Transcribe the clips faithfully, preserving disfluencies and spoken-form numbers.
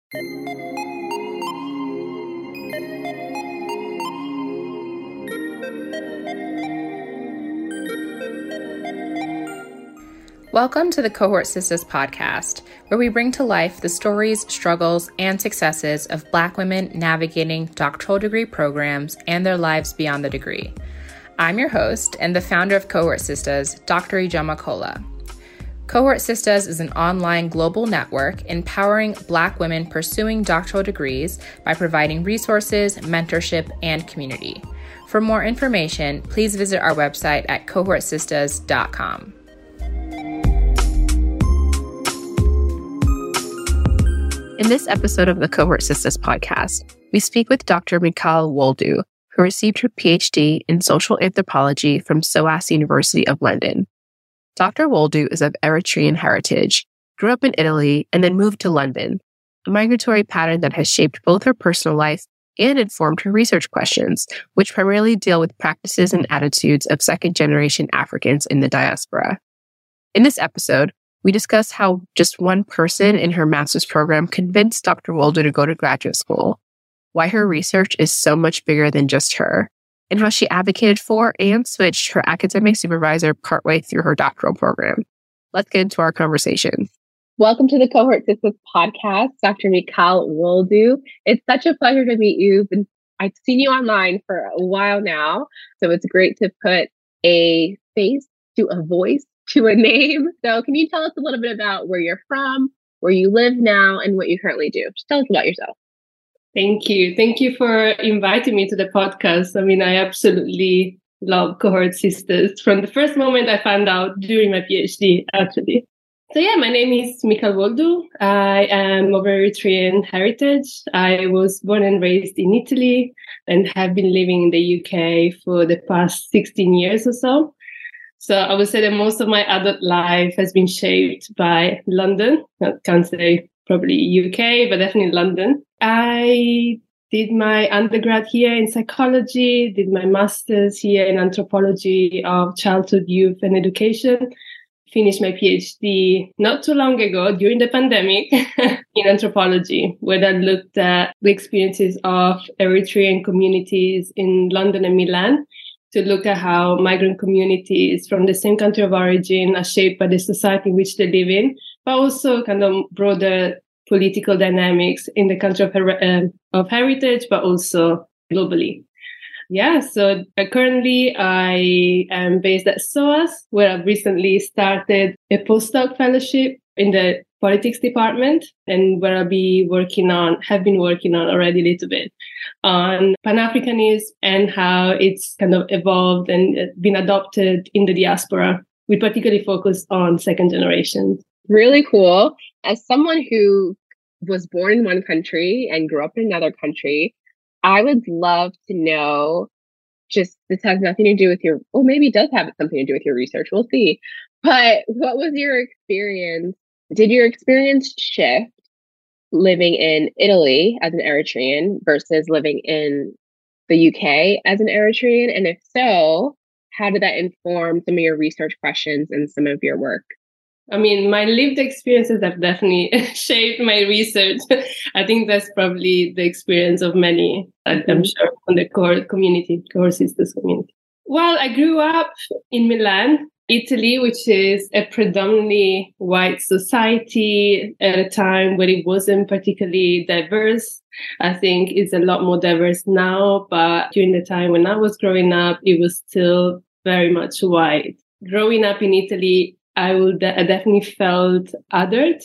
Welcome to the Cohort Sistas podcast, where we bring to life the stories, struggles, and successes of Black women navigating doctoral degree programs and their lives beyond the degree. I'm your host and the founder of Cohort Sistas, Doctor Ijeoma Kola. Cohort Sistas is an online global network empowering Black women pursuing doctoral degrees by providing resources, mentorship, and community. For more information, please visit our website at cohort sistas dot com. In this episode of the Cohort Sistas podcast, we speak with Doctor Michal Woldu, who received her P H D in social anthropology from SOAS University of London. Doctor Woldu is of Eritrean heritage, grew up in Italy, and then moved to London, a migratory pattern that has shaped both her personal life and informed her research questions, which primarily deal with practices and attitudes of second-generation Africans in the diaspora. In this episode, we discuss how just one person in her master's program convinced Doctor Woldu to go to graduate school, why her research is so much bigger than just her, and how she advocated for and switched her academic supervisor partway through her doctoral program. Let's get into our conversation. Welcome to the Cohort Sistas podcast, Doctor Michal Woldu. It's such a pleasure to meet you. I've seen you online for a while now, so it's great to put a face to a voice to a name. So can you tell us a little bit about where you're from, where you live now, and what you currently do? Just tell us about yourself. Thank you. Thank you for inviting me to the podcast. I mean, I absolutely love Cohort Sistas from the first moment I found out during my PhD, actually. So yeah, my name is Michal Woldu. I am of Eritrean heritage. I was born and raised in Italy and have been living in the U K for the past sixteen years or so. So I would say that most of my adult life has been shaped by London. I can't say probably U K, but definitely London. I did my undergrad here in psychology, did my master's here in anthropology of childhood, youth, and education. Finished my PhD not too long ago during the pandemic in anthropology, where I looked at the experiences of Eritrean communities in London and Milan, to look at how migrant communities from the same country of origin are shaped by the society in which they live in, but also kind of broader political dynamics in the country of, her- uh, of heritage, but also globally. Yeah, so uh, currently I am based at SOAS, where I've recently started a postdoc fellowship in the politics department, and where I'll be working on, have been working on already a little bit, on Pan-Africanism and how it's kind of evolved and been adopted in the diaspora. We particularly focus on second generation. Really cool. As someone who was born in one country and grew up in another country, I would love to know, just this has nothing to do with your, well, maybe it does have something to do with your research. We'll see. But what was your experience? Did your experience shift living in Italy as an Eritrean versus living in the U K as an Eritrean? And if so, how did that inform some of your research questions and some of your work? I mean, my lived experiences have definitely shaped my research. I think that's probably the experience of many, mm-hmm. I'm sure, on the core community, Cohort Sistas community. Well, I grew up in Milan, Italy, which is a predominantly white society at a time where it wasn't particularly diverse. I think it's a lot more diverse now, but during the time when I was growing up, it was still very much white. Growing up in Italy, I would I definitely felt othered,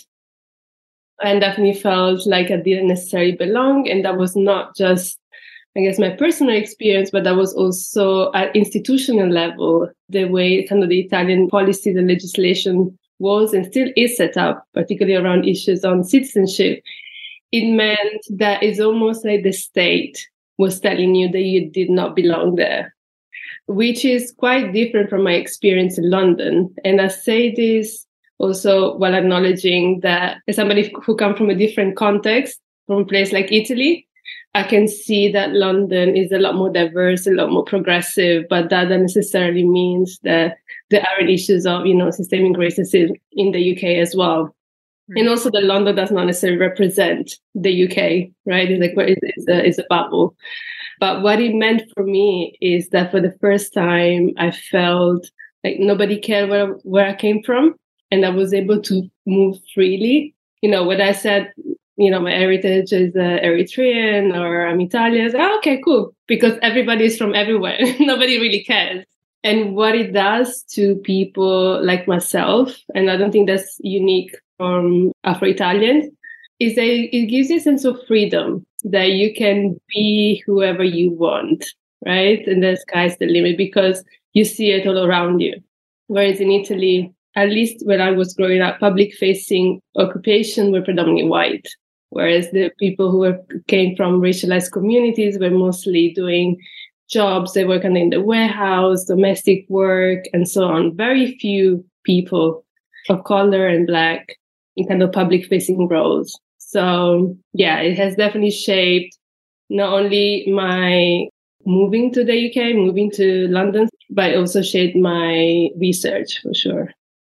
and definitely felt like I didn't necessarily belong. And that was not just, I guess, my personal experience, but that was also at institutional level, the way kind of the Italian policies and legislation was and still is set up, particularly around issues on citizenship. It meant that it's almost like the state was telling you that you did not belong there, which is quite different from my experience in London. And I say this also while acknowledging that as somebody who comes from a different context, from a place like Italy, I can see that London is a lot more diverse, a lot more progressive, but that doesn't necessarily means that there aren't issues of, you know, systemic racism in the U K as well. Right. And also the London does not necessarily represent the U K, right? It's like it's a, it's a bubble. But what it meant for me is that for the first time, I felt like nobody cared where, where I came from. And I was able to move freely. You know, when I said, you know, my heritage is uh, Eritrean or I'm Italian, I said, oh, okay, cool. Because everybody is from everywhere. Nobody really cares. And what it does to people like myself, and I don't think that's unique from Afro-Italians, is that it gives you a sense of freedom that you can be whoever you want, right? And the sky's the limit because you see it all around you. Whereas in Italy, at least when I was growing up, public-facing occupation were predominantly white, whereas the people who were, came from racialized communities were mostly doing jobs. They were kind of in the warehouse, domestic work, and so on. Very few people of color and Black in kind of public-facing roles. So, yeah, it has definitely shaped not only my moving to the U K, moving to London, but it also shaped my research for sure.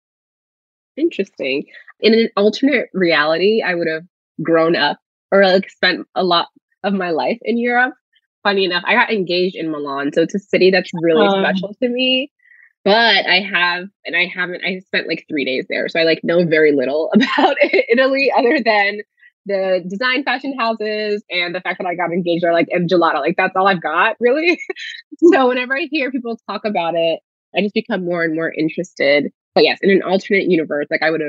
Interesting. In an alternate reality, I would have grown up or like spent a lot of my life in Europe. Funny enough, I got engaged in Milan, so it's a city that's really um, special to me. But I have, and I haven't, I spent like three days there. So I like know very little about Italy other than the design fashion houses and the fact that I got engaged or like and gelato. Like that's all I've got really. So whenever I hear people talk about it, I just become more and more interested. But yes, in an alternate universe, like I would have,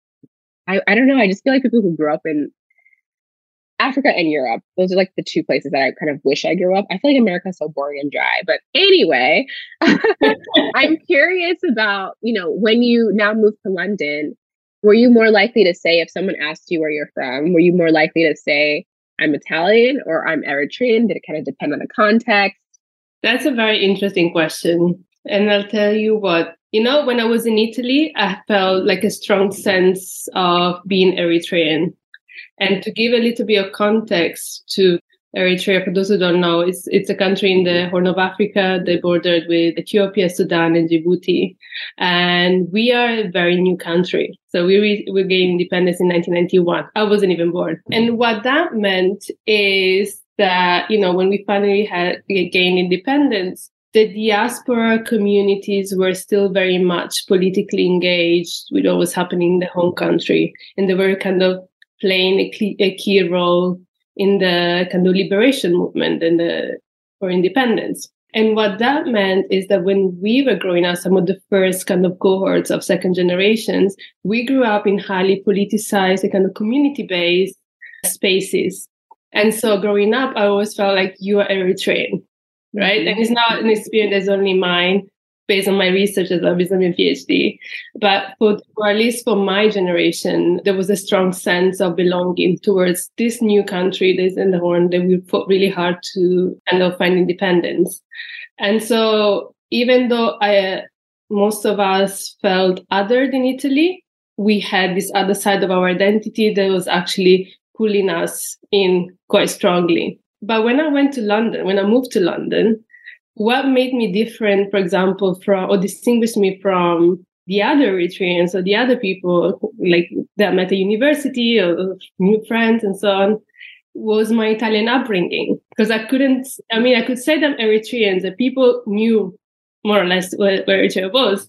I, I don't know. I just feel like people who grew up in Africa and Europe, those are like the two places that I kind of wish I grew up. I feel like America's so boring and dry. But anyway, I'm curious about, you know, when you now moved to London, were you more likely to say, if someone asked you where you're from, were you more likely to say, I'm Italian or I'm Eritrean? Did it kind of depend on the context? That's a very interesting question. And I'll tell you what, you know, when I was in Italy, I felt like a strong sense of being Eritrean. And to give a little bit of context to Eritrea, for those who don't know, it's it's a country in the Horn of Africa. They bordered with Ethiopia, Sudan, and Djibouti. And we are a very new country. So we re- we gained independence in nineteen ninety-one. I wasn't even born. And what that meant is that, you know, when we finally had gained independence, the diaspora communities were still very much politically engaged with what was happening in the home country. And they were kind of playing a key, a key role in the kind of liberation movement and the for independence. And what that meant is that when we were growing up, some of the first kind of cohorts of second generations, we grew up in highly politicized, kind of community-based spaces. And so growing up, I always felt like you are Eritrean, right? Mm-hmm. And it's not an experience that's only mine, based on my research as well, based on my PhD. But for, or at least for my generation, there was a strong sense of belonging towards this new country that's in the Horn that we fought really hard to kind of find independence. And so even though I, most of us felt other than Italy, we had this other side of our identity that was actually pulling us in quite strongly. But when I went to London, when I moved to London, what made me different, for example, from or distinguished me from the other Eritreans or the other people like that I met at university or new friends and so on, was my Italian upbringing. Because I couldn't, I mean, I could say them Eritreans and people knew more or less where, where Eritrea was.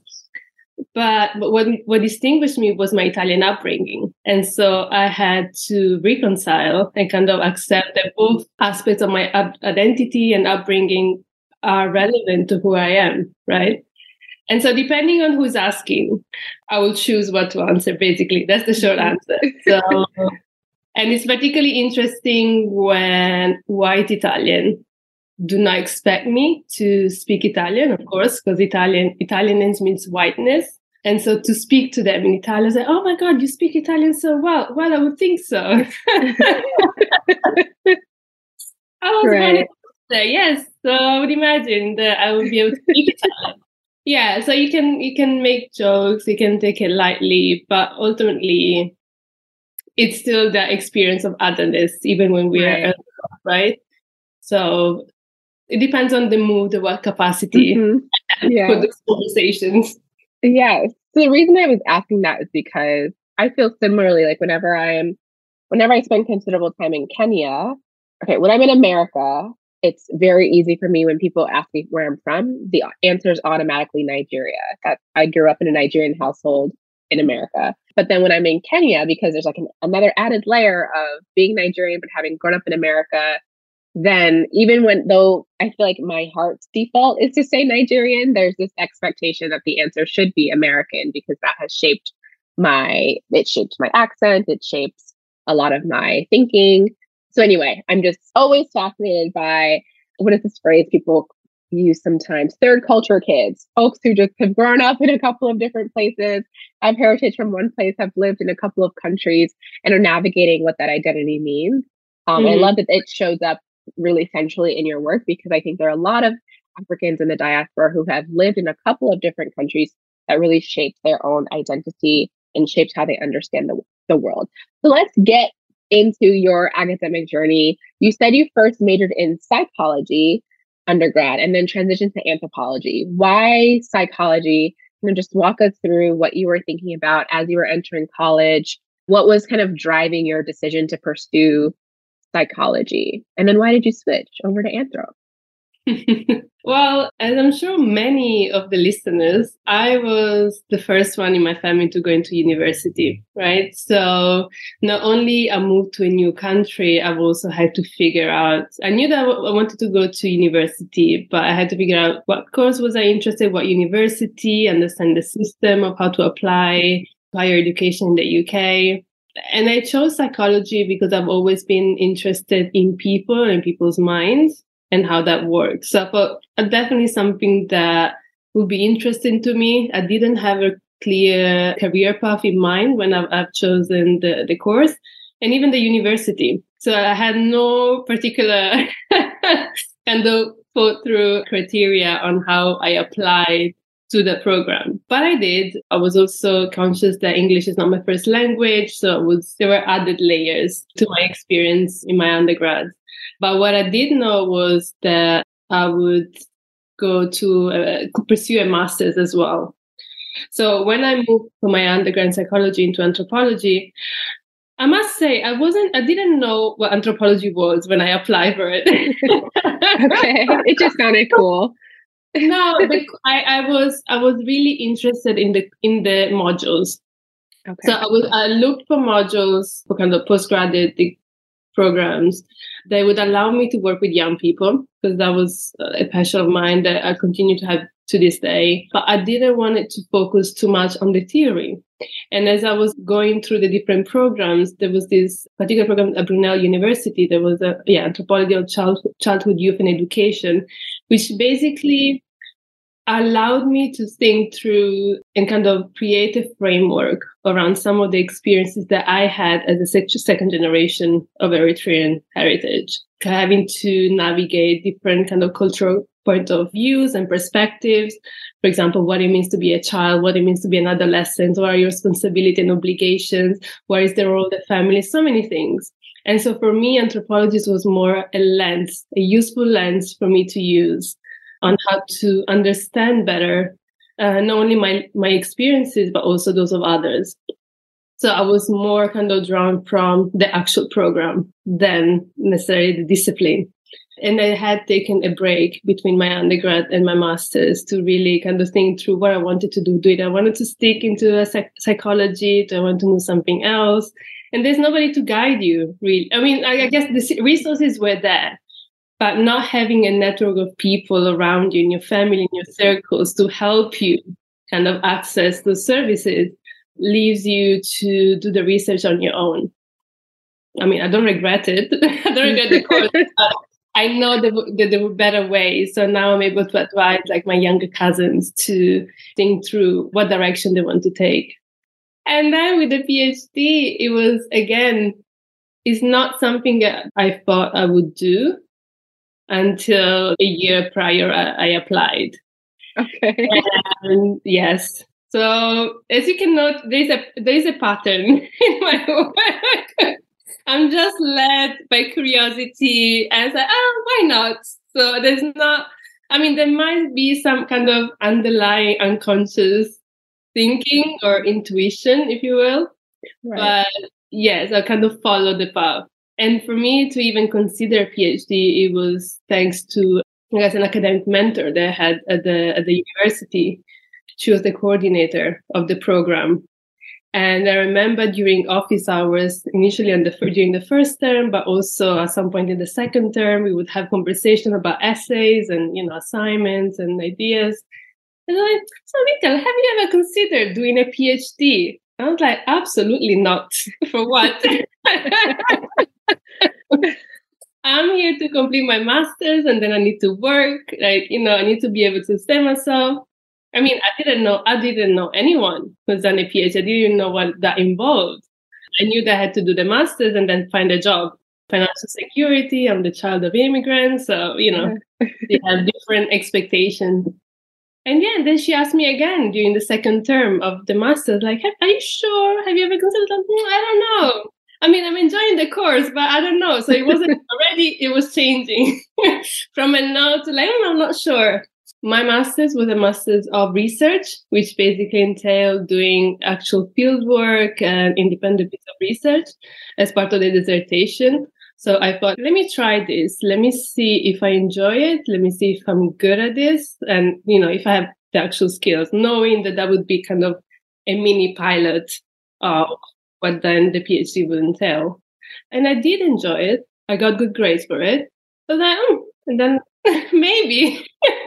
But, but what, what distinguished me was my Italian upbringing. And so I had to reconcile and kind of accept that both aspects of my up- identity and upbringing are relevant to who I am, right? And so depending on who's asking, I will choose what to answer, basically. That's the short answer. So, and it's particularly interesting when white Italian do not expect me to speak Italian, of course, because Italian Italianese means whiteness. And so to speak to them in Italian, I say, oh my God, you speak Italian so well. Well, I would think so. I was right. Say, yes, so I would imagine that I would be able to speak Italian. Yeah, so you can you can make jokes, you can take it lightly, but ultimately, it's still the experience of otherness, even when we right. are adult, right? So it depends on the mood, the work capacity mm-hmm. yeah. for these conversations. Yeah. So the reason I was asking that is because I feel similarly, like whenever I am, whenever I spend considerable time in Kenya, okay, when I'm in America, it's very easy for me when people ask me where I'm from, the answer is automatically Nigeria. That I grew up in a Nigerian household in America. But then when I'm in Kenya, because there's like an, another added layer of being Nigerian, but having grown up in America, then even when, though I feel like my heart's default is to say Nigerian, there's this expectation that the answer should be American because that has shaped my, it shaped my accent, it shapes a lot of my thinking. So anyway, I'm just always fascinated by, what is this phrase people use sometimes? Third culture kids, folks who just have grown up in a couple of different places, have heritage from one place, have lived in a couple of countries, and are navigating what that identity means. Um, mm-hmm. I love that it shows up really centrally in your work, because I think there are a lot of Africans in the diaspora who have lived in a couple of different countries that really shaped their own identity and shaped how they understand the, the world. So let's get into your academic journey. You said you first majored in psychology undergrad and then transitioned to anthropology. Why psychology? Can you just walk us through what you were thinking about as you were entering college? What was kind of driving your decision to pursue psychology? And then why did you switch over to anthro? Well, as I'm sure many of the listeners, I was the first one in my family to go into university, right? So not only I moved to a new country, I've also had to figure out, I knew that I wanted to go to university, but I had to figure out what course was I interested in, what university, understand the system of how to apply higher education in the U K. And I chose psychology because I've always been interested in people and people's minds and how that works. So I thought definitely something that would be interesting to me. I didn't have a clear career path in mind when I've, I've chosen the, the course and even the university. So I had no particular kind of thought through criteria on how I applied to the program. But I did. I was also conscious that English is not my first language. So it was, there were added layers to my experience in my undergrad. But what I did know was that I would go to uh, pursue a master's as well. So when I moved from my undergrad in psychology into anthropology, I must say I wasn't, I didn't know what anthropology was when I applied for it. Okay, it just sounded cool. No, I, I was I was really interested in the in the modules. Okay. So I was I looked for modules for kind of postgraduate programs that would allow me to work with young people, because that was a passion of mine that I continue to have to this day. But I didn't want it to focus too much on the theory. And as I was going through the different programs, there was this particular program at Brunel University. There was a yeah anthropology of childhood, childhood, youth, and education, which basically allowed me to think through and kind of create a framework around some of the experiences that I had as a second generation of Eritrean heritage, having to navigate different kind of cultural point of views and perspectives. For example, what it means to be a child, what it means to be an adolescent, what are your responsibilities and obligations, what is the role of the family, so many things. And so for me, anthropology was more a lens, a useful lens for me to use on how to understand better, uh, not only my, my experiences, but also those of others. So I was more kind of drawn from the actual program than necessarily the discipline. And I had taken a break between my undergrad and my master's to really kind of think through what I wanted to do. Did I wanted to stick into a psych- psychology? Do I want to do something else? And there's nobody to guide you, really. I mean, I, I guess the resources were there. But not having a network of people around you in your family, in your circles to help you kind of access those services leaves you to do the research on your own. I mean, I don't regret it. I don't regret the course. But I know that there were better ways. So now I'm able to advise like my younger cousins to think through what direction they want to take. And then with the PhD, it was, again, it's not something that I thought I would do until a year prior I, I applied. Okay. And yes. So as you can note, there's a there's a pattern in my work. I'm just led by curiosity and say, oh, why not? So there's not, I mean, there might be some kind of underlying unconscious thinking or intuition, if you will. Right. But yes, I kind of followed the path. And for me to even consider a PhD, it was thanks to, I guess, an academic mentor that I had at the at the university. She was the coordinator of the program. And I remember during office hours, initially on the during the first term, but also at some point in the second term, we would have conversation about essays and, you know, assignments and ideas. And I'm like, so Michael, have you ever considered doing a PhD? I was like, absolutely not. For what? I'm here to complete my master's and then I need to work. Like, you know, I need to be able to sustain myself. I mean, I didn't know, I didn't know anyone who's done a PhD. I didn't even know what that involved. I knew that I had to do the master's and then find a job. Financial security, I'm the child of immigrants. So, you know, they have different expectations. And yeah, then she asked me again during the second term of the master's, like, are you sure? Have you ever considered that? Mm, I don't know. I mean, I'm enjoying the course, but I don't know. So it wasn't already, it was changing from a no to like, oh, I'm not sure. My master's was a master's of research, which basically entailed doing actual field work and independent piece of research as part of the dissertation. So I thought, let me try this. Let me see if I enjoy it. Let me see if I'm good at this. And, you know, if I have the actual skills, knowing that that would be kind of a mini pilot of what then the PhD would entail. And I did enjoy it. I got good grades for it. But then, oh, and then maybe.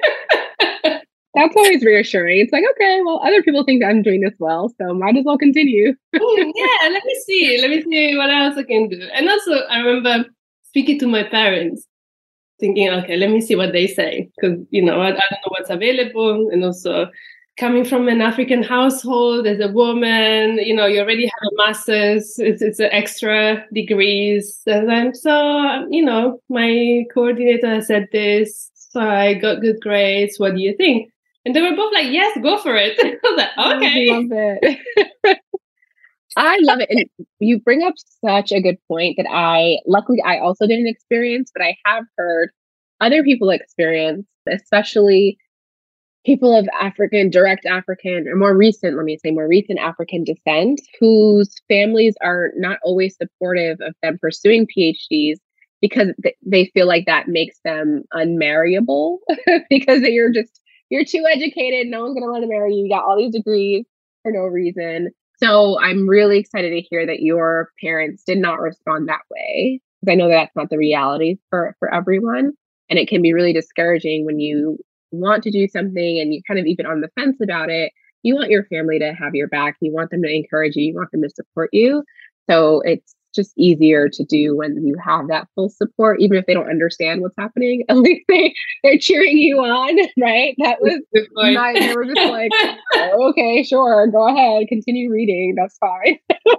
That's always reassuring. It's like, okay, well, other people think I'm doing this well, so might as well continue. mm, yeah, let me see. Let me see what else I can do. And also, I remember speaking to my parents, thinking, okay, let me see what they say. Because, you know, I, I don't know what's available. And also, coming from an African household as a woman, you know, you already have a master's, it's, it's an extra degrees. And then, so, you know, my coordinator said this, so I got good grades. What do you think? And they were both like, yes, go for it. I was like, okay. I love it. I love it. And you bring up such a good point that I, luckily, I also didn't experience, but I have heard other people experience, especially people of African, direct African, or more recent, let me say more recent African descent, whose families are not always supportive of them pursuing PhDs because th- they feel like that makes them unmarriable because you're just, you're too educated. No one's going to want to marry you. You got all these degrees for no reason. So I'm really excited to hear that your parents did not respond that way. Because I know that that's not the reality for, for everyone. And it can be really discouraging when you want to do something and you're kind of even on the fence about it. You want your family to have your back. You want them to encourage you. You want them to support you. So it's just easier to do when you have that full support, even if they don't understand what's happening. At least they, they're cheering you on, right? That was my, they were just like, oh, okay, sure, go ahead, continue reading. That's fine.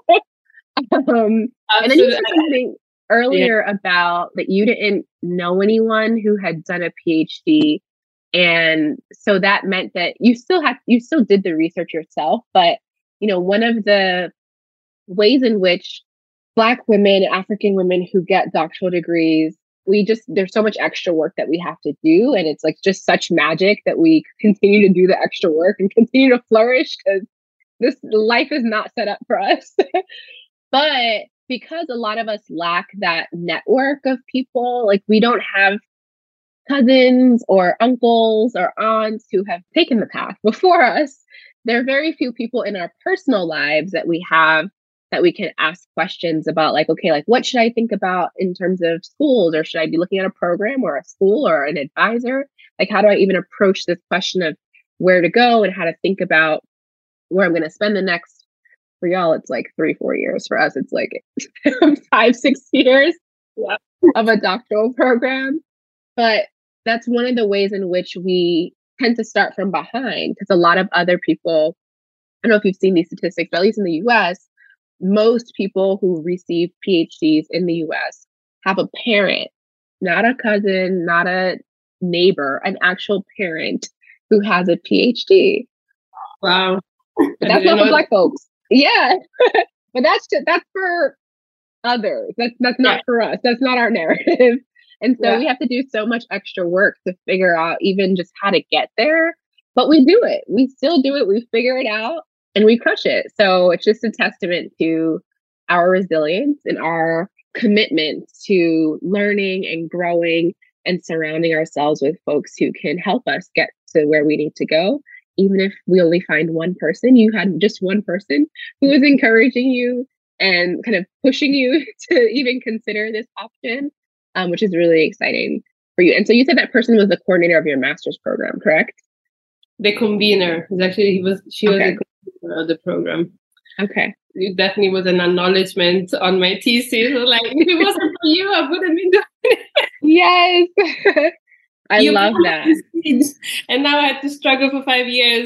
um, and then you said something earlier yeah. about that you didn't know anyone who had done a PhD. And so that meant that you still had, you still did the research yourself. But, you know, one of the ways in which Black women, African women who get doctoral degrees, we just, there's so much extra work that we have to do. And it's like just such magic that we continue to do the extra work and continue to flourish because this life is not set up for us. But because a lot of us lack that network of people, like we don't have cousins or uncles or aunts who have taken the path before us, there are very few people in our personal lives that we have that we can ask questions about, like, okay, like what should I think about in terms of schools, or should I be looking at a program or a school or an advisor? Like, how do I even approach this question of where to go and how to think about where I'm going to spend the next, for y'all, it's like three, four years. For us, it's like five, six years yeah. of a doctoral program. But that's one of the ways in which we tend to start from behind, because a lot of other people, I don't know if you've seen these statistics, but at least in the U S, most people who receive PhDs in the U S have a parent, not a cousin, not a neighbor, an actual parent who has a PhD. Wow. But that's not for Black folks. Yeah. But that's just, that's for others. That's that's not yeah. for us. That's not our narrative. And so yeah. we have to do so much extra work to figure out even just how to get there. But we do it. We still do it. We figure it out. and we crush it. So it's just a testament to our resilience and our commitment to learning and growing and surrounding ourselves with folks who can help us get to where we need to go. Even if we only find one person, you had just one person who was encouraging you and kind of pushing you to even consider this option, um, which is really exciting for you. And so you said that person was the coordinator of your master's program, correct? The convener. Actually, he was. She Okay. was the convener of the program. Okay. It definitely was an acknowledgement on my thesis. Like, if it wasn't for you, I wouldn't be doing it. Yes. I You love planted that. the seeds, and now I had to struggle for five years.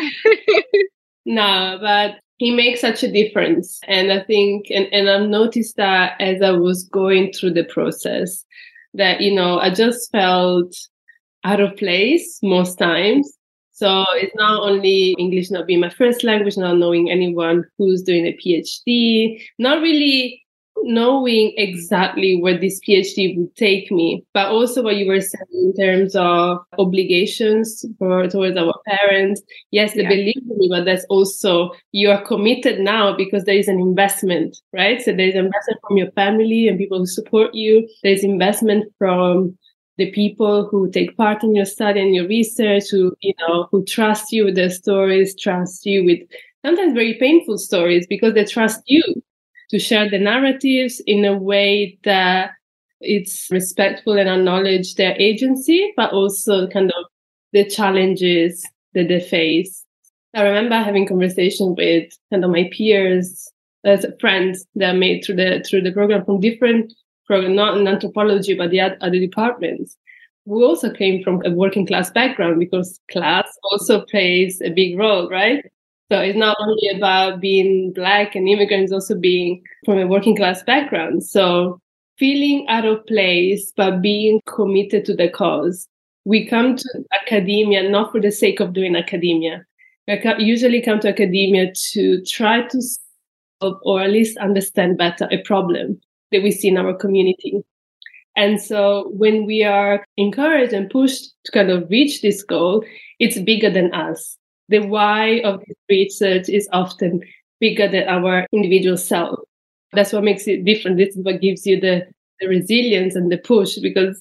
No, but he makes such a difference. And I think, and, and I've noticed that as I was going through the process, that, you know, I just felt out of place most times. So it's not only English not being my first language, not knowing anyone who's doing a PhD, not really knowing exactly where this PhD would take me, but also what you were saying in terms of obligations for, towards our parents. Yes, they Yeah. believe in me, but that's also, you are committed now because there is an investment, right? So there's investment from your family and people who support you. There's investment from the people who take part in your study and your research, who, you know, who trust you with their stories, trust you with sometimes very painful stories because they trust you to share the narratives in a way that it's respectful and acknowledge their agency, but also kind of the challenges that they face. I remember having conversations with kind of my peers, as friends that I made through the through the program from different program, not in anthropology, but the other departments, who also came from a working class background, because class also plays a big role, right? So it's not only about being Black and immigrants, also being from a working class background. So feeling out of place, but being committed to the cause. We come to academia not for the sake of doing academia. We usually come to academia to try to solve or at least understand better a problem that we see in our community. And so when we are encouraged and pushed to kind of reach this goal, it's bigger than us. The why of this research is often bigger than our individual self. That's what makes it different. This is what gives you the, the resilience and the push, because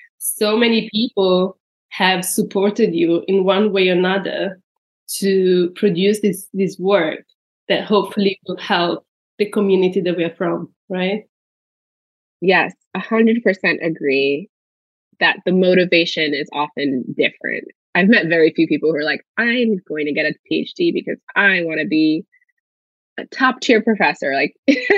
so many people have supported you in one way or another to produce this, this work that hopefully will help the community that we're from, right? Yes, one hundred percent agree that the motivation is often different. I've met very few people who are like, I'm going to get a PhD because I want to be a top tier professor. Like,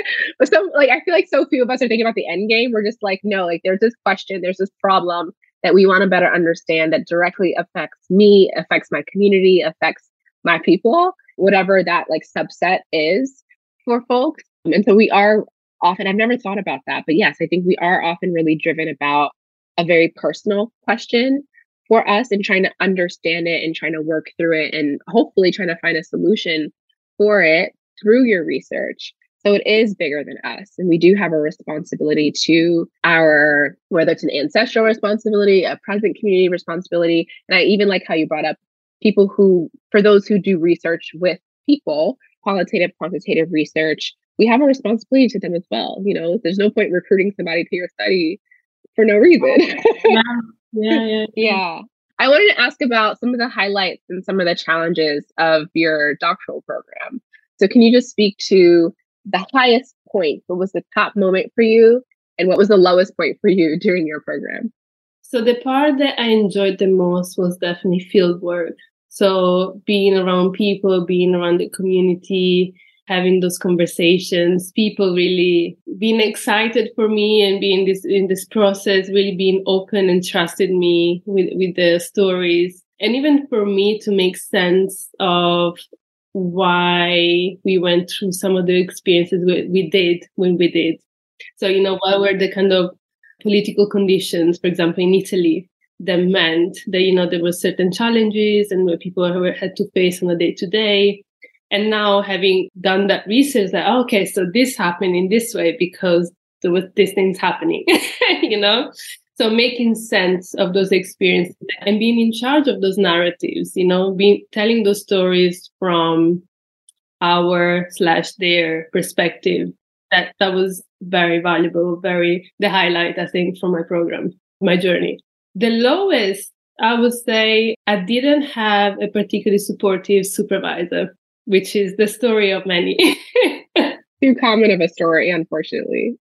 so like, I feel like so few of us are thinking about the end game. We're just like, no, like there's this question, there's this problem that we want to better understand that directly affects me, affects my community, affects my people, whatever that like subset is for folks. And so we are often, I've never thought about that, but yes, I think we are often really driven about a very personal question for us and trying to understand it and trying to work through it and hopefully trying to find a solution for it through your research. So it is bigger than us. And we do have a responsibility to our, whether it's an ancestral responsibility, a present community responsibility. And I even like how you brought up people who, for those who do research with people, qualitative, quantitative research, we have a responsibility to them as well. You know, there's no point recruiting somebody to your study for no reason. yeah, yeah, yeah. Yeah. I wanted to ask about some of the highlights and some of the challenges of your doctoral program. So can you just speak to the highest point? What was the top moment for you? And what was the lowest point for you during your program? So the part that I enjoyed the most was definitely field work. So being around people, being around the community, having those conversations, people really being excited for me and being this in this process, really being open and trusted me with, with the stories. And even for me to make sense of why we went through some of the experiences we, we did when we did. So, you know, what were the kind of political conditions, for example, in Italy, that meant that, you know, there were certain challenges and what people had to face on a day to day. And now having done that research, that, okay, so this happened in this way because there was these things happening, you know? So making sense of those experiences and being in charge of those narratives, you know, being telling those stories from our slash their perspective. That that was very valuable, very the highlight, I think, from my program, my journey. The lowest, I would say, I didn't have a particularly supportive supervisor, which is the story of many. Too common of a story, unfortunately.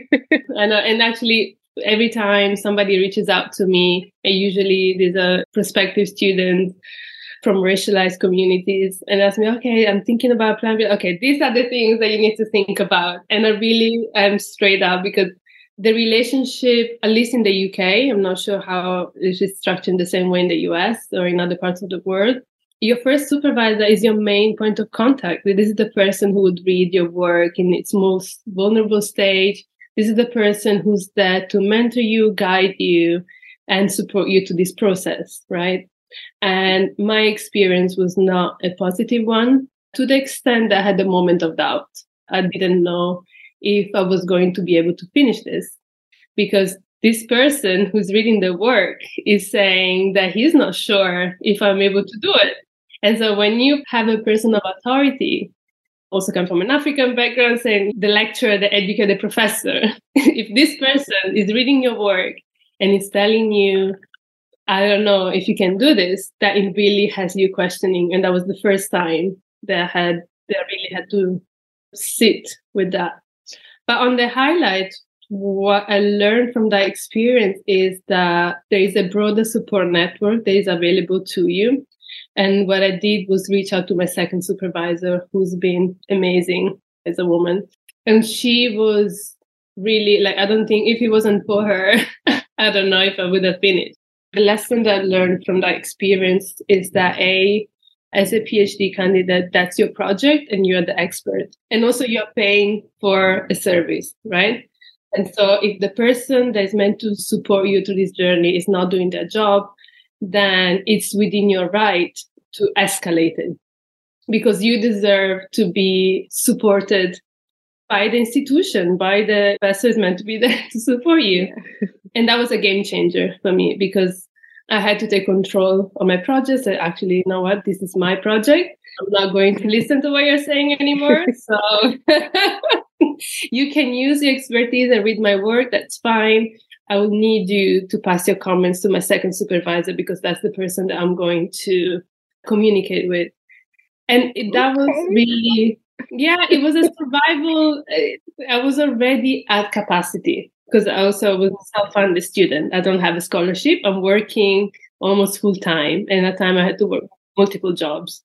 I know, and actually, every time somebody reaches out to me, and usually these are prospective students from racialized communities, and ask me, okay, I'm thinking about plan B. Okay, these are the things that you need to think about. And I really am straight up, because the relationship, at least in the U K, I'm not sure how it is structured the same way in the U S or in other parts of the world. Your first supervisor is your main point of contact. This is the person who would read your work in its most vulnerable stage. This is the person who's there to mentor you, guide you, and support you to this process, right? And my experience was not a positive one, to the extent that I had a moment of doubt. I didn't know if I was going to be able to finish this, because this person who's reading the work is saying that he's not sure if I'm able to do it. And so when you have a person of authority, also come from an African background, saying the lecturer, the educator, the professor, if this person is reading your work and is telling you, I don't know if you can do this, that it really has you questioning. And that was the first time that I had, that I really had to sit with that. But on the highlight, what I learned from that experience is that there is a broader support network that is available to you. And what I did was reach out to my second supervisor, who's been amazing as a woman. And she was really like, I don't think if it wasn't for her, I don't know if I would have finished. The lesson that I learned from that experience is that A, as a PhD candidate, that's your project and you're the expert. And also you're paying for a service, right? And so if the person that is meant to support you through this journey is not doing their job, then it's within your right to escalate it, because you deserve to be supported by the institution, by the professor is meant to be there to support you. And that was a game changer for me, because I had to take control of my project. So actually, you know what? This is my project. I'm not going to listen to what you're saying anymore. So you can use your expertise and read my work. That's fine. I will need you to pass your comments to my second supervisor, because that's the person that I'm going to communicate with. And it, that was really, yeah, it was a survival. I was already at capacity, because I also was a self-funded student. I don't have a scholarship. I'm working almost full time. And at the time I had to work multiple jobs.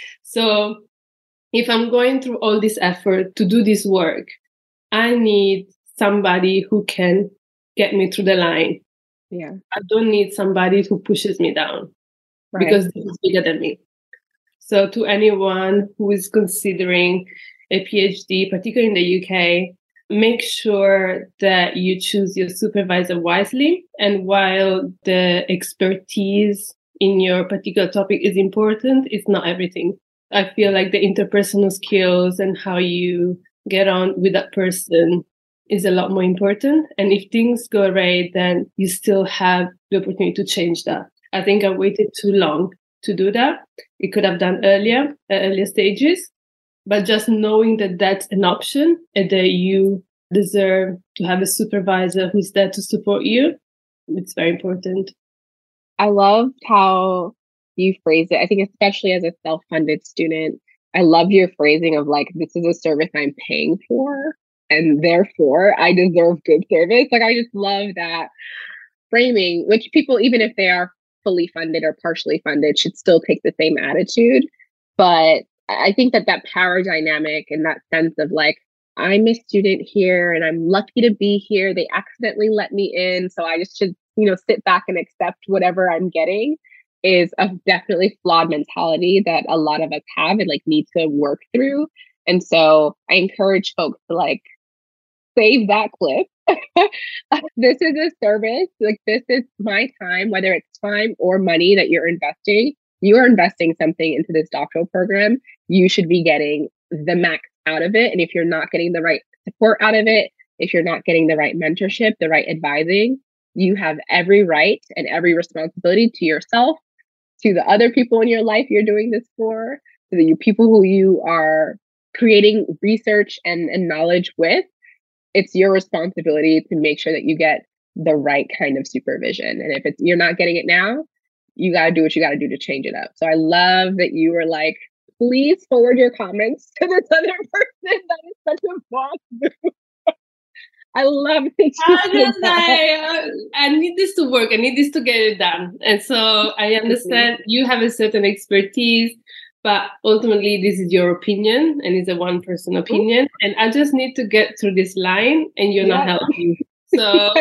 So if I'm going through all this effort to do this work, I need somebody who can get me through the line. Yeah. I don't need somebody who pushes me down, right, because this is bigger than me. So to anyone who is considering a PhD, particularly in the U K, make sure that you choose your supervisor wisely. And while the expertise in your particular topic is important, it's not everything. I feel like the interpersonal skills and how you get on with that person is a lot more important. And if things go awry, then you still have the opportunity to change that. I think I waited too long to do that. It could have done earlier, at earlier stages. But just knowing that that's an option and that you deserve to have a supervisor who's there to support you, it's very important. I loved how you phrase it. I think especially as a self-funded student, I love your phrasing of like, this is a service I'm paying for, and therefore I deserve good service. Like, I just love that framing, which people, even if they are fully funded or partially funded, should still take the same attitude. But I think that that power dynamic and that sense of like, I'm a student here and I'm lucky to be here. They accidentally let me in, so I just should, you know, sit back and accept whatever I'm getting, is a definitely flawed mentality that a lot of us have and like need to work through. And so I encourage folks to like save that clip. This is a service. Like, this is my time, whether it's time or money that you're investing. You are investing something into this doctoral program. You should be getting the max out of it. And if you're not getting the right support out of it, if you're not getting the right mentorship, the right advising, you have every right and every responsibility to yourself, to the other people in your life you're doing this for, the you, people who you are creating research and, and knowledge with, it's your responsibility to make sure that you get the right kind of supervision. And if it's you're not getting it now, you got to do what you got to do to change it up. So I love that you were like, please forward your comments to this other person. That is such a boss move. I love it. I just like, I need this to work. I need this to get it done. And so I understand you have a certain expertise, but ultimately this is your opinion and it's a one person opinion. Ooh. And I just need to get through this line and you're yeah. not helping. So,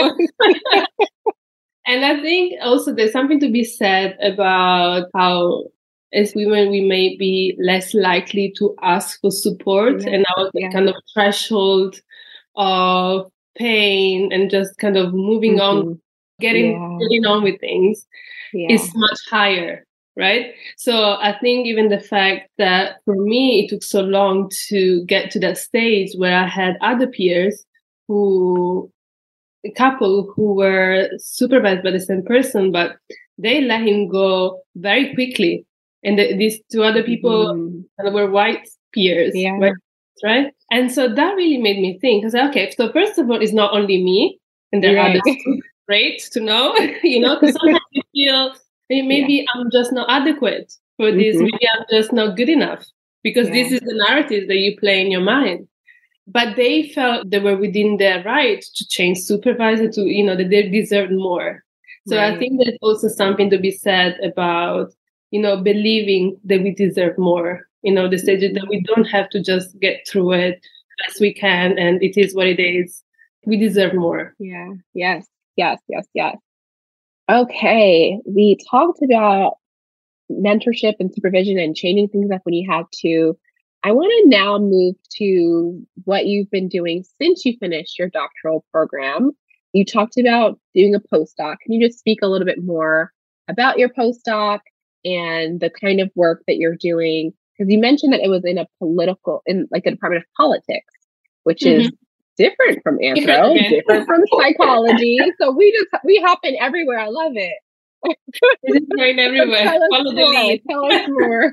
and I think also there's something to be said about how as women, we may be less likely to ask for support yeah. and our yeah. kind of threshold of pain and just kind of moving mm-hmm. on, getting, yeah. getting on with things yeah. is much higher, right? So I think even the fact that for me, it took so long to get to that stage where I had other peers who, a couple who were supervised by the same person, but they let him go very quickly. And the, these two other people mm-hmm. were white peers, yeah. right? Right. And so that really made me think, because, okay, so first of all, it's not only me, and there right. are others too. Great to know, you know, because sometimes you feel maybe yeah. I'm just not adequate for this, mm-hmm. maybe I'm just not good enough, because yeah. this is the narrative that you play in your mind. But they felt they were within their right to change supervisor, to, you know, that they deserved more. So right. I think there's also something to be said about, you know, believing that we deserve more. You know, the stage that we don't have to just get through it as we can, and it is what it is. We deserve more. Yeah. Yes. Yes. Yes. Yes. Okay. We talked about mentorship and supervision and changing things up when you had to. I want to now move to what you've been doing since you finished your doctoral program. You talked about doing a postdoc. Can you just speak a little bit more about your postdoc and the kind of work that you're doing? Because you mentioned that it was in a political, in like the Department of Politics, which mm-hmm. is different from anthro, different, different from psychology. So we just, we hop in everywhere. I love it. It's going everywhere. Tell us Follow more. The lead. Tell us more.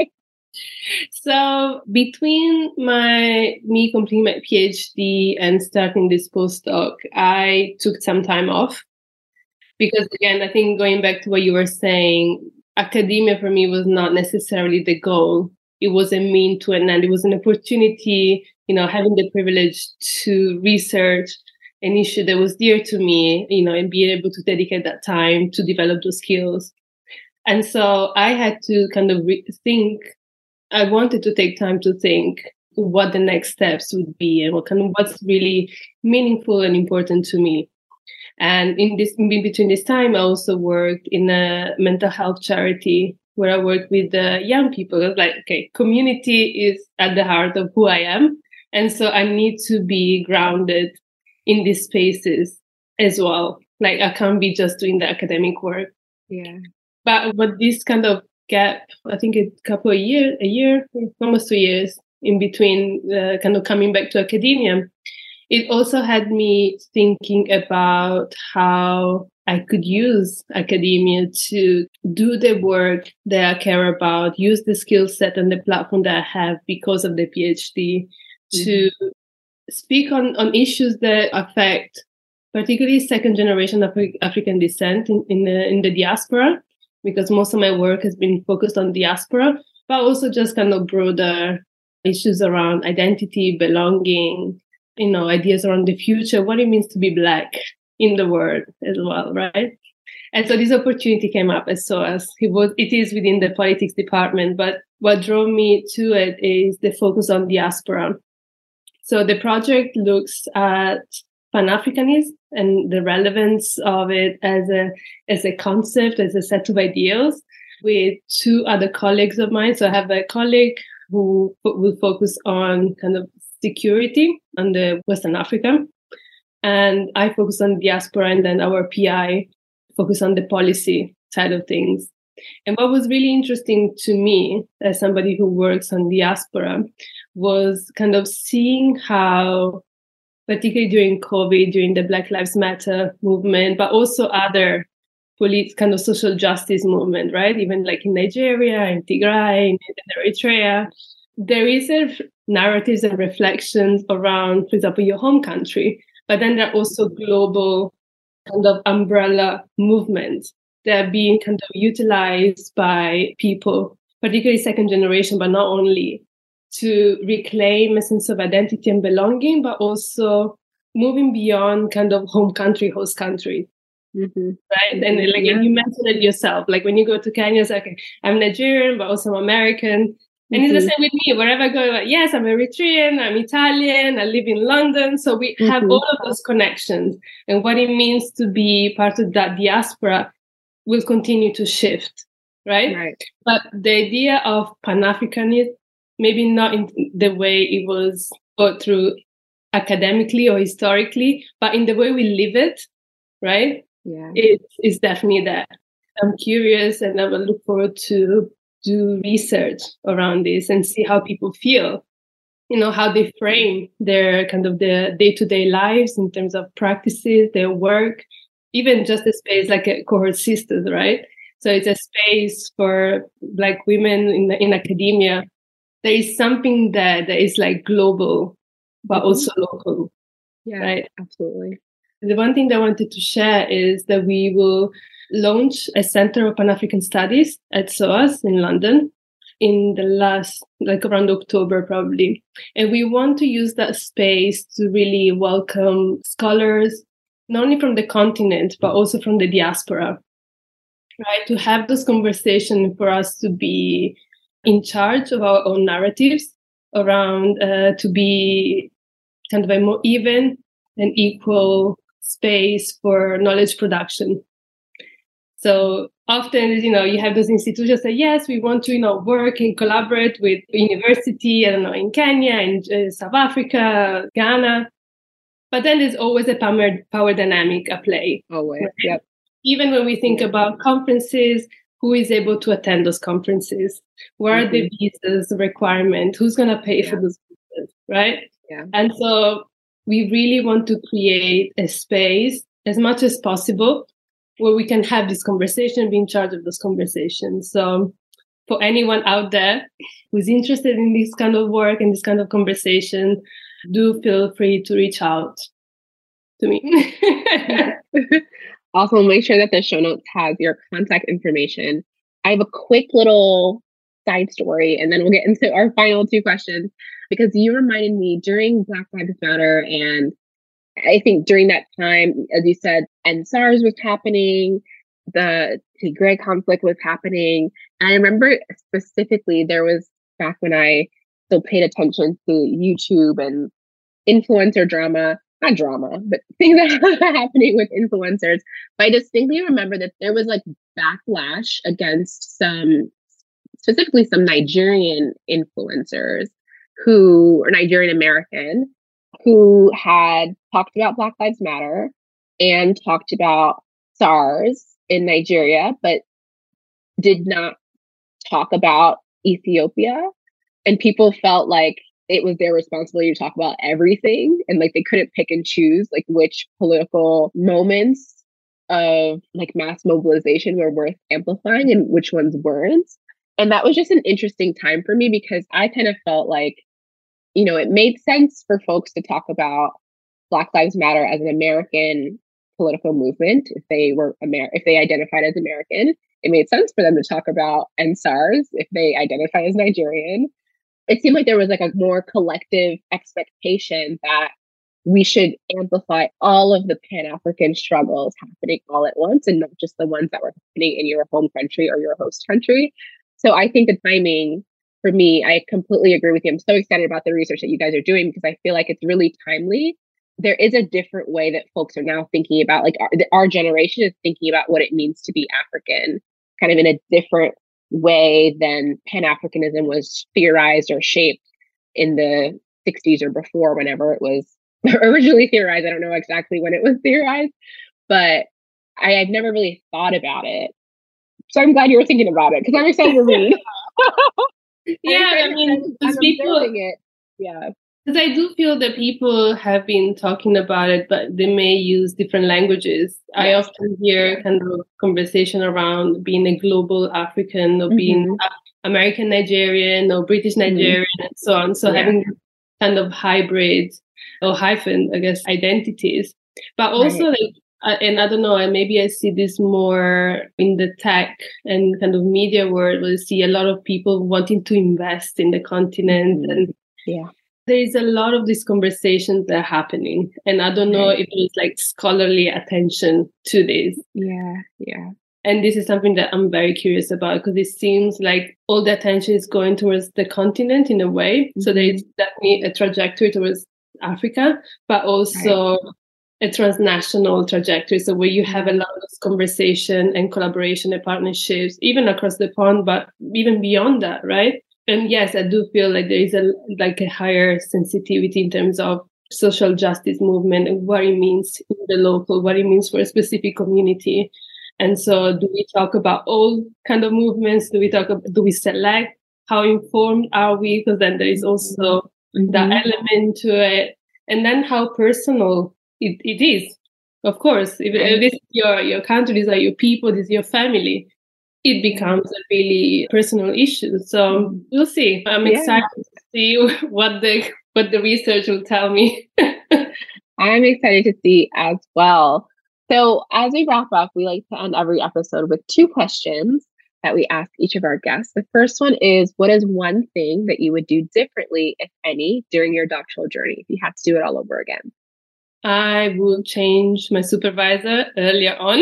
So between my me completing my PhD and starting this postdoc, I took some time off because, again, I think going back to what you were saying, academia for me was not necessarily the goal. It was a mean to an end. It was an opportunity, you know, having the privilege to research an issue that was dear to me, you know, and being able to dedicate that time to develop those skills. And so I had to kind of re- think, I wanted to take time to think what the next steps would be and what kind of what's really meaningful and important to me. And in this, in between this time, I also worked in a mental health charity where I worked with uh, young people. I was like, okay, community is at the heart of who I am. And so I need to be grounded in these spaces as well. Like I can't be just doing the academic work. Yeah. But what this kind of gap, I think a couple of years, a year, almost two years in between uh, kind of coming back to academia, it also had me thinking about how I could use academia to do the work that I care about, use the skill set and the platform that I have because of the PhD mm-hmm. to speak on, on issues that affect particularly second generation of Afri- African descent in, in, the, in the diaspora, because most of my work has been focused on diaspora, but also just kind of broader issues around identity, belonging, you know, ideas around the future, what it means to be Black in the world as well, right? And so this opportunity came up as so as it was, it is within the politics department, but what drove me to it is the focus on diaspora. So the project looks at Pan-Africanism and the relevance of it as a as a concept, as a set of ideals, with two other colleagues of mine. So I have a colleague who will focus on kind of security under Western Africa, and I focus on diaspora, and then our P I focus on the policy side of things. And what was really interesting to me as somebody who works on diaspora was kind of seeing how, particularly during COVID, during the Black Lives Matter movement, but also other police kind of social justice movement, right? Even like in Nigeria, in Tigray, in Eritrea, there is a narratives and reflections around, for example, your home country, but then there are also global kind of umbrella movements that are being kind of utilized by people, particularly second generation, but not only, to reclaim a sense of identity and belonging, but also moving beyond kind of home country, host country. Mm-hmm. Right. And like yeah. you mentioned it yourself, like when you go to Kenya, it's like, okay, I'm Nigerian, but also I'm American. And mm-hmm. it's the same with me. Wherever I go, like, yes, I'm Eritrean, I'm Italian, I live in London. So we mm-hmm. have all of those connections. And what it means to be part of that diaspora will continue to shift. Right. Right. But the idea of Pan-Africanism, maybe not in the way it was thought through academically or historically, but in the way we live it, right? Yeah, it is definitely there. I'm curious, and I will look forward to do research around this and see how people feel, you know, how they frame their kind of their day-to-day lives in terms of practices, their work, even just a space like a Cohort Sisters, right? So it's a space for Black women in in academia. There is something there that is like global, but mm-hmm. also local. Yeah, right? Absolutely. The one thing that I wanted to share is that we will launch a Center of Pan-African Studies at SOAS in London in the last, like around October probably. And we want to use that space to really welcome scholars, not only from the continent, but also from the diaspora, right? To have those conversations for us to be in charge of our own narratives around, uh, to be kind of a more even and equal space for knowledge production. So often, you know, you have those institutions that, yes, we want to, you know, work and collaborate with university, I don't know, in Kenya, in uh, South Africa, Ghana. But then there's always a power, power dynamic at play. Always, right? Yep. Even when we think yeah. about conferences, who is able to attend those conferences? Where mm-hmm. are the visas, the requirement? Who's going to pay yeah. for those visas, right? Yeah. And so we really want to create a space as much as possible where we can have this conversation, be in charge of those conversations. So for anyone out there who's interested in this kind of work and this kind of conversation, do feel free to reach out to me. Also, make sure that the show notes has your contact information. I have a quick little side story, and then we'll get into our final two questions, because you reminded me during Black Lives Matter, and I think during that time, as you said, and SARS was happening, the Tigray conflict was happening. And I remember specifically there was, back when I still paid attention to YouTube and influencer drama, not drama, but things that were happening with influencers. But I distinctly remember that there was like backlash against some, specifically some Nigerian influencers who are Nigerian American, who had talked about Black Lives Matter and talked about SARS in Nigeria, but did not talk about Ethiopia. And people felt like it was their responsibility to talk about everything. And like they couldn't pick and choose like which political moments of like mass mobilization were worth amplifying and which ones weren't. And that was just an interesting time for me, because I kind of felt like, you know, it made sense for folks to talk about Black Lives Matter as an American political movement. If they were Amer- if they identified as American, it made sense for them to talk about N SARS if they identify as Nigerian. It seemed like there was like a more collective expectation that we should amplify all of the Pan-African struggles happening all at once, and not just the ones that were happening in your home country or your host country. So I think the timing, for me, I completely agree with you. I'm so excited about the research that you guys are doing, because I feel like it's really timely. There is a different way that folks are now thinking about, like our, our generation is thinking about what it means to be African, kind of in a different way than Pan-Africanism was theorized or shaped in the sixties or before, whenever it was originally theorized. I don't know exactly when it was theorized, but I had never really thought about it. So I'm glad you were thinking about it, because I'm excited to read. Yeah, I mean, because people, it. Yeah. Because I do feel that people have been talking about it, but they may use different languages. Yes. I often hear kind of conversation around being a global African or mm-hmm. being American Nigerian or British Nigerian mm-hmm. and so on. So yeah. having kind of hybrid or hyphen, I guess, identities. But also, right. like, uh, and I don't know, and maybe I see this more in the tech and kind of media world, where you see a lot of people wanting to invest in the continent. Mm-hmm. And yeah. there is a lot of these conversations that are happening. And I don't know right. if there's like scholarly attention to this. Yeah, yeah. And this is something that I'm very curious about, because it seems like all the attention is going towards the continent in a way. Mm-hmm. So there is definitely a trajectory towards Africa, but also right. a transnational trajectory. So where you have a lot of conversation and collaboration and partnerships, even across the pond, but even beyond that, right? And yes, I do feel like there is a like a higher sensitivity in terms of social justice movement and what it means in the local, what it means for a specific community. And so do we talk about all kind of movements? Do we talk about, do we select? How informed are we? Because then there is also mm-hmm. that element to it. And then how personal it, it is. Of course, if, if this is your, your country, these are your people, this is your family, it becomes a really personal issue. So we'll see. I'm yeah. excited to see what the what the research will tell me. I'm excited to see as well. So as we wrap up, we like to end every episode with two questions that we ask each of our guests. The first one is, what is one thing that you would do differently, if any, during your doctoral journey, if you had to do it all over again? I would change my supervisor earlier on.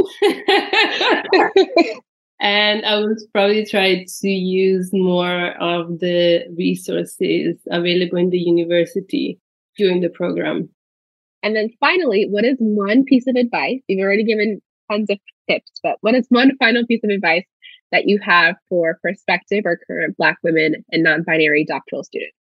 And I would probably try to use more of the resources available in the university during the program. And then finally, what is one piece of advice? You've already given tons of tips, but what is one final piece of advice that you have for prospective or current Black women and non-binary doctoral students?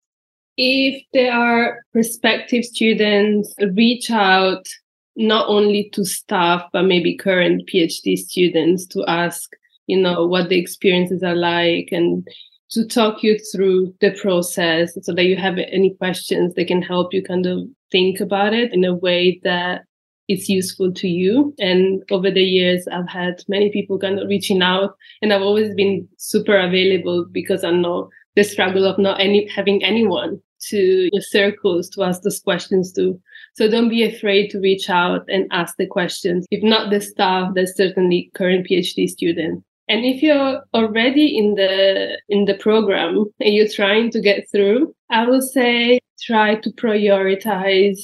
If there are prospective students, reach out not only to staff, but maybe current PhD students to ask, you know, what the experiences are like, and to talk you through the process so that you have any questions that can help you kind of think about it in a way that it's useful to you. And over the years, I've had many people kind of reaching out, and I've always been super available because I know the struggle of not any having anyone to your circles to ask those questions to. So don't be afraid to reach out and ask the questions. If not the staff, there's certainly current PhD students. And if you're already in the in the program and you're trying to get through, I would say try to prioritize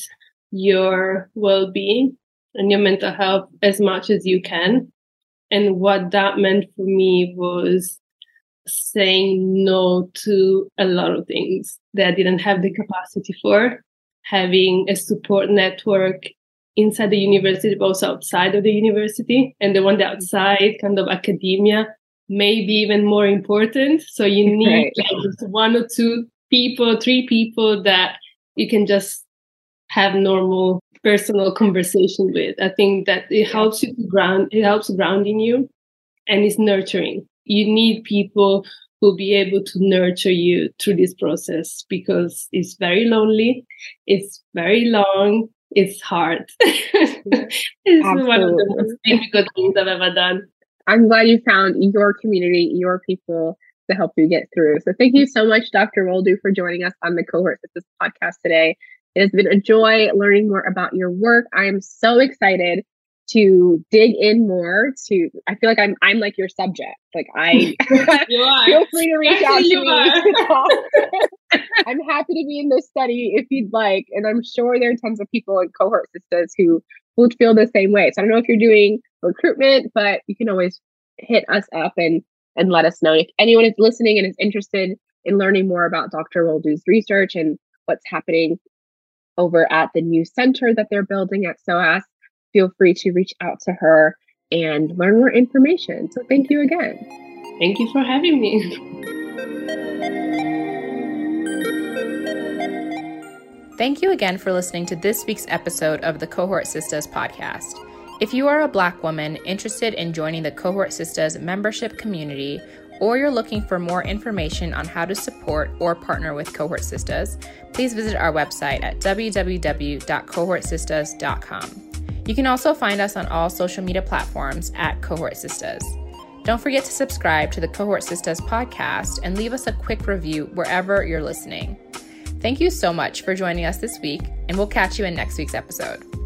your well-being and your mental health as much as you can. And what that meant for me was saying no to a lot of things that I didn't have the capacity for, having a support network inside the university, but also outside of the university. And the one that outside, kind of academia, may be even more important. So you need right. like just one or two people, three people that you can just have normal personal conversation with. I think that it helps you to ground, it helps grounding you, and it's nurturing. You need people who'll be able to nurture you through this process, because it's very lonely, it's very long, it's hard. It's Absolutely. One of the most difficult things I've ever done. I'm glad you found your community, your people to help you get through. So thank you so much, Doctor Woldou, for joining us on the Cohort Sisters podcast today. It has been a joy learning more about your work. I am so excited to dig in more to, I feel like I'm I'm like your subject. Like I you are. Feel free to reach Actually, out to me. I'm happy to be in this study if you'd like. And I'm sure there are tons of people in Cohort Sisters who would feel the same way. So I don't know if you're doing recruitment, but you can always hit us up and and let us know. If anyone is listening and is interested in learning more about Doctor Woldou's research and what's happening over at the new center that they're building at SOAS, feel free to reach out to her and learn more information. So thank you again. Thank you for having me. Thank you again for listening to this week's episode of the Cohort Sisters podcast. If you are a Black woman interested in joining the Cohort Sisters membership community, or you're looking for more information on how to support or partner with Cohort Sistas, please visit our website at w w w dot cohort sistas dot com. You can also find us on all social media platforms at Cohort Sistas. Don't forget to subscribe to the Cohort Sistas podcast and leave us a quick review wherever you're listening. Thank you so much for joining us this week, and we'll catch you in next week's episode.